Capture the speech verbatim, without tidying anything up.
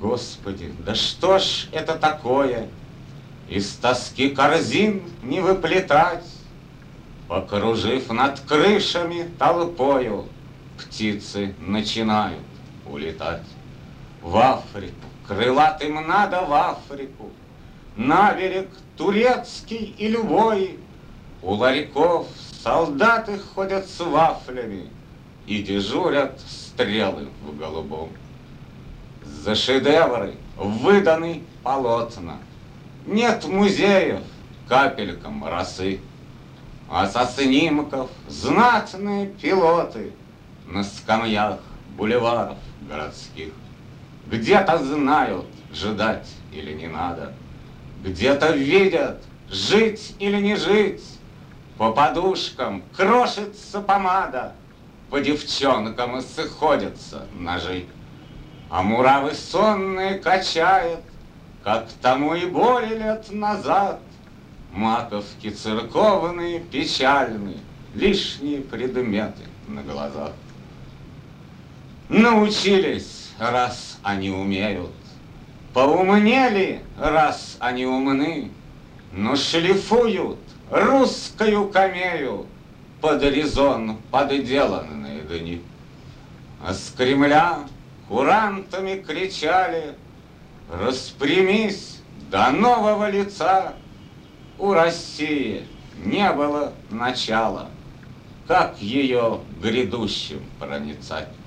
Господи, да что ж это такое? Из тоски корзин не выплетать, покружив над крышами толпою, птицы начинают улетать. В Африку, крылатым надо в Африку, на берег турецкий и любой. У ларьков солдаты ходят с вафлями и дежурят стрелы в голубом. За шедевры выданы полотна, нет музеев капелькам росы, а со снимков знатные пилоты на скамьях бульваров городских. Где-то знают, ждать или не надо, где-то видят, жить или не жить. По подушкам крошится помада, по девчонкам исходятся ножи. А муравы сонные качает, как тому и более лет назад. Маковки церковные печальны, лишние предметы на глазах. Научились, раз они умеют, поумнели, раз они умны, но шлифуют русскую камею под резон подделанные дни. А с Кремля курантами кричали: распрямись до нового лица. У России не было начала, как ее грядущим проницать.